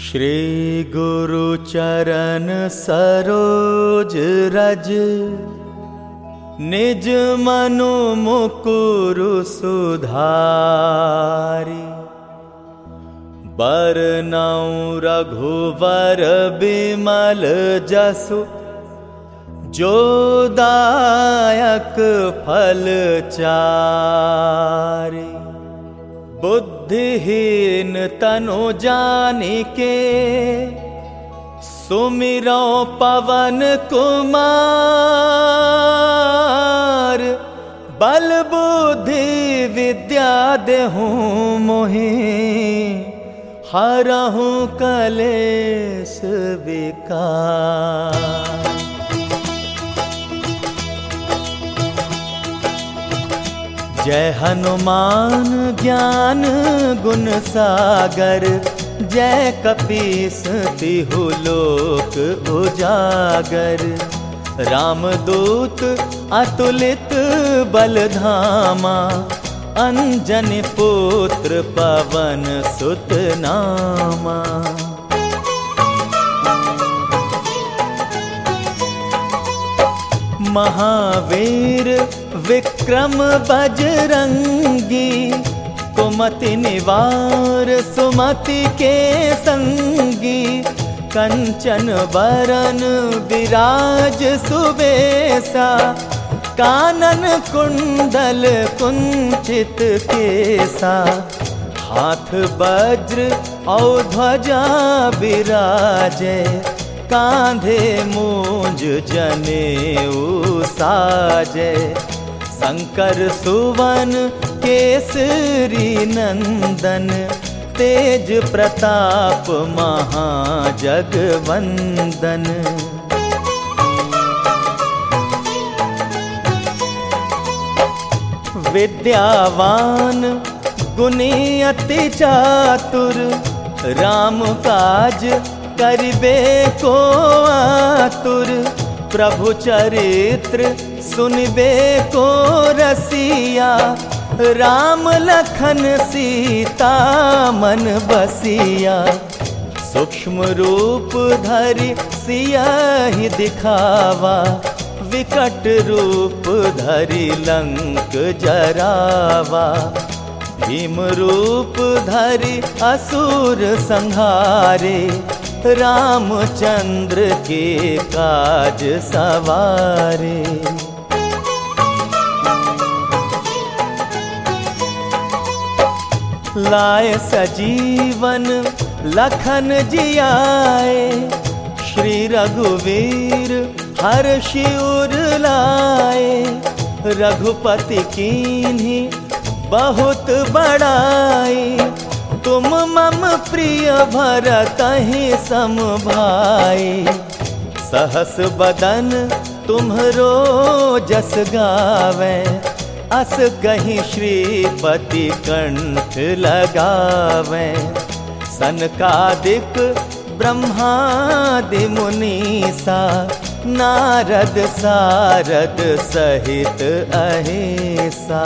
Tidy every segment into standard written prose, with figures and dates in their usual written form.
श्री गुरु चरण सरोज रज, निज मनु मुकुरु सुधारी। बरनउँ रघुवर बिमल जसु, जो दायक फल चारि। बुद्धिहीन तनु जानिके, सुमिरौ पवन कुमार। बल बुद्धि विद्या देहु मोहि, हरहु कलेश विकार। जय हनुमान ज्ञान गुण सागर, जय कपीस तिहु लोक उजागर। रामदूत अतुलित बल धामा, अंजनी पुत्र पवन सुत नामा। महावीर विक्रम बजरंगी, कुमति निवार सुमति के संगी। कंचन बरन विराज सुबेसा, कानन कुंडल कुंचित केसा। हाथ वज्र और ध्वजा बिराजे, कांधे मूंज जनेऊ साजे। शंकर सुवन केसरी नंदन, तेज प्रताप महाजगवंदन। विद्यावान गुणी अति चातुर, राम काज करिबे को आतुर। प्रभु चरित्र सुनिबे को रसिया, राम लखन सीता मन बसिया। सूक्ष्म रूप धरि सियहि दिखावा, विकट रूप धरि लंक जरावा। भीम रूप धरि असुर संहारे, रामचंद्र के काज सवारे। लाए सजीवन लखन जियाए, श्री रघुवीर हर्षि उर लाए। रघुपति कीन्ही बहुत बड़ाई, तुम मम प्रिय भरतहि सम भाई। सहस बदन तुम्हरो जस गावे, अस कहीं श्रीपति कंठ लगावे। सनकादिक ब्रह्मादि मुनीसा, नारद सारद सहित अहिसा।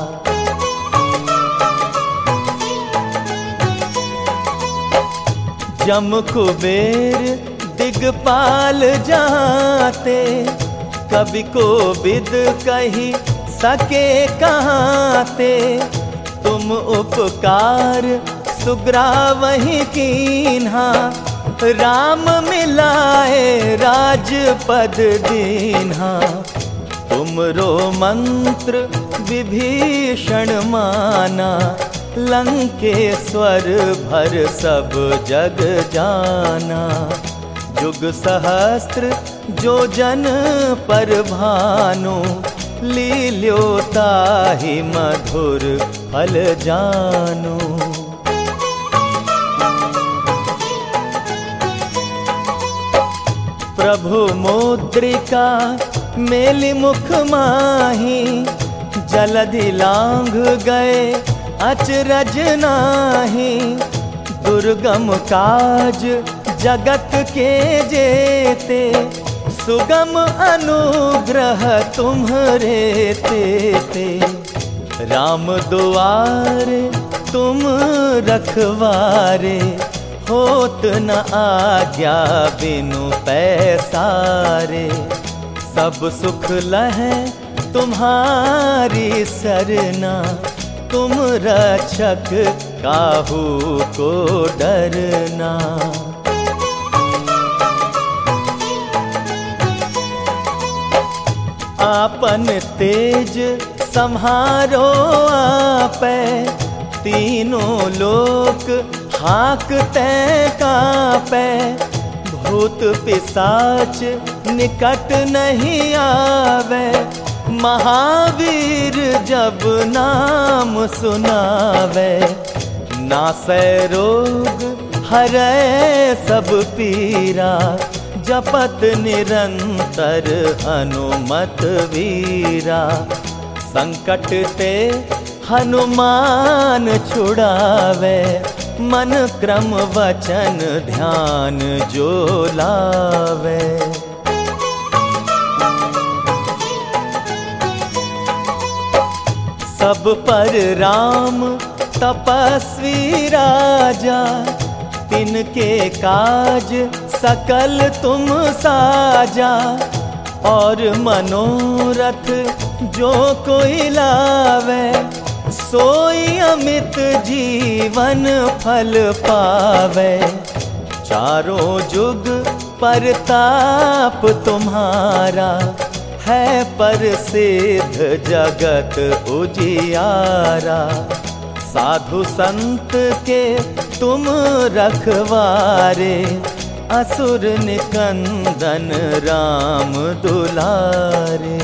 जम कुबेर दिगपाल जाते, कवि को बिद कही सके कहाते। तुम उपकार सुग्रावहि कीन्हा, राम मिलाए राजपद दीन्हा। तुमरो मंत्र विभीषण माना, लंकेश्वर भर सब जग जाना। जुग सहस्त्र जो जन पर भानु, लील्यो ताहि मधुर फल जानु। प्रभु मुद्रिका मेलि मुख माही, जलधि लांघ गए अचरज नाही। दुर्गम काज जगत के जेते, सुगम अनुग्रह तुम्हरे तेते। राम दुआरे तुम रखवारे, होत न आज्ञा बिनु पैसारे। सब सुख लहै तुम्हारी सरना, तुम रक्षक काहू को डरना। आपन तेज सम्हारो आपै, तीनों लोक हाकते कांपै। भूत पिशाच निकट नहीं आवे, महावीर जब नाम सुनावे। नासै रोग हरै सब पीरा, जपत निरंतर हनुमत वीरा। संकट ते हनुमान छुड़ावे, मन क्रम वचन ध्यान जो लावे। सब पर राम तपस्वी राजा, तिनके काज सकल तुम साजा। और मनोरथ जो कोई लावे, सोई अमित जीवन फल पावे। चारों जुग परताप तुम्हारा, है प्रसिद्ध जगत उजियारा। साधु संत के तुम रखवारे, असुर निकंदन राम दुलारे।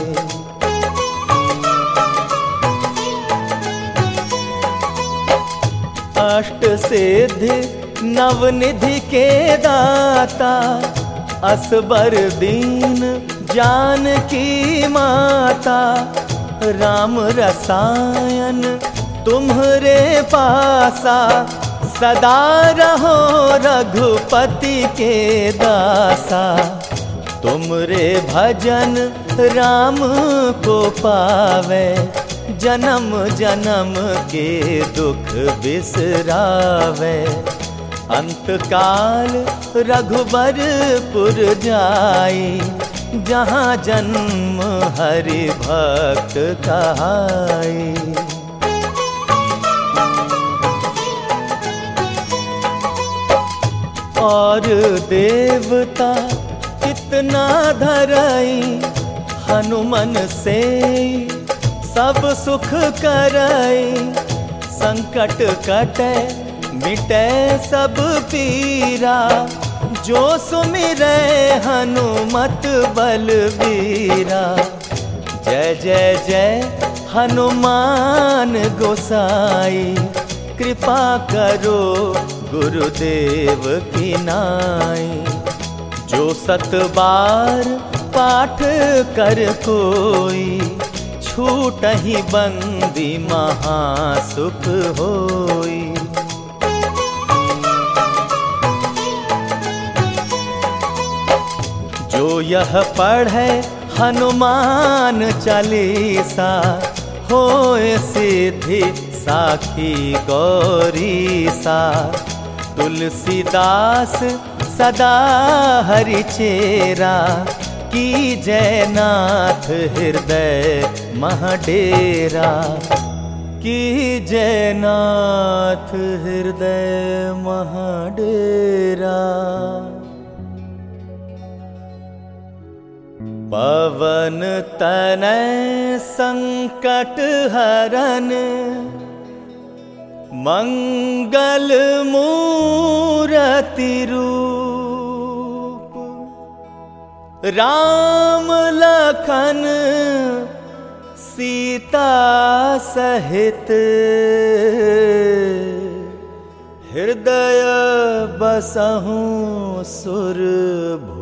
अष्ट सिद्धि नवनिधि के दाता, असबर दीन जानकी माता। राम रसायन तुम्हरे पासा, सदा रहो रघुपति के दासा। तुमरे भजन राम को पावे, जन्म जन्म के दुख बिसरावे। अंतकाल रघुबरपुर जाई, जहाँ जन्म हरि भक्त कहाई। और देवता कितना धरई, हनुमन से सब सुख करई। संकट कटे मिटे सब पीरा, जो सुमिरै हनुमत बलबीरा। जय जय जय हनुमान गोसाई, कृपा करो गुरुदेव की नाई। जो 7 बार पाठ कर कोई, छूटहि बंदी महासुख होई। जो यह पढ़े हनुमान चालीसा, होए सिद्धि साखी गौरीसा। तुलसीदास सदा हरि चेरा, की जयनाथ हृदय महडेरा। की जयनाथ हृदय महडेरा। पवन तनय संकट हरन, मंगल मूरति रूप। राम लखन सीता सहित, हृदय बसहु सुरभूप।